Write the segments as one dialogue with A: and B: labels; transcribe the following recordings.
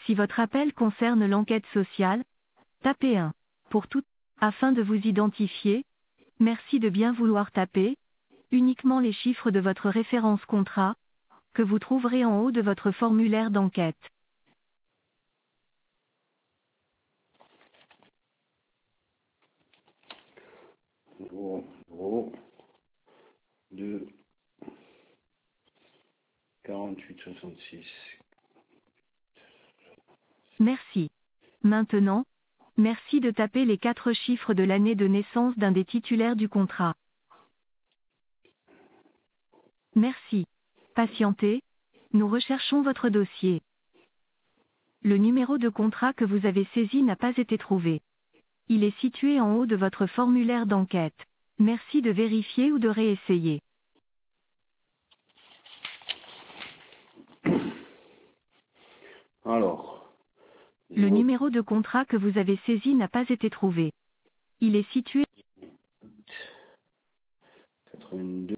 A: Si votre appel concerne l'enquête sociale, tapez 1. Pour tout, afin de vous identifier, merci de bien vouloir taper uniquement les chiffres de votre référence contrat, que vous trouverez en haut de votre formulaire d'enquête.
B: Gros, gros, 2, 48,66.
A: Merci. Maintenant, merci de taper les 4 chiffres de l'année de naissance d'un des titulaires du contrat. Merci. Patientez, nous recherchons votre dossier. Le numéro de contrat que vous avez saisi n'a pas été trouvé. Il est situé en haut de votre formulaire d'enquête. Merci de vérifier ou de réessayer.
B: Alors,
A: Le numéro de contrat que vous avez saisi n'a pas été trouvé. Il est situé
B: 82,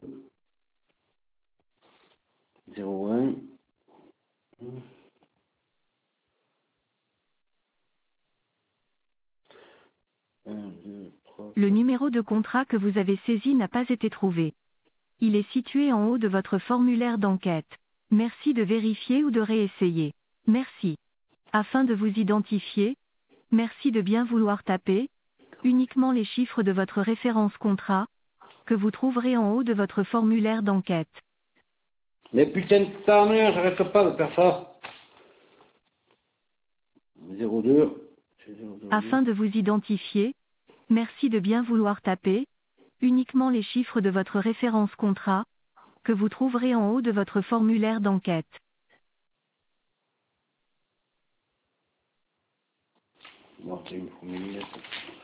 B: 01, 1, 2, 3,
A: Le
B: 4.
A: numéro de contrat que vous avez saisi n'a pas été trouvé. Il est situé en haut de votre formulaire d'enquête. Merci de vérifier ou de réessayer. Merci. Afin de vous identifier, merci de bien vouloir taper uniquement les chiffres de votre référence contrat, que vous trouverez en haut de votre formulaire d'enquête.
B: Mais putain de ta mère, j'arrête pas de faire ça. 02, c'est 002.
A: Afin de vous identifier, merci de bien vouloir taper uniquement les chiffres de votre référence contrat, que vous trouverez en haut de votre formulaire d'enquête.
B: Bon, c'est une formule.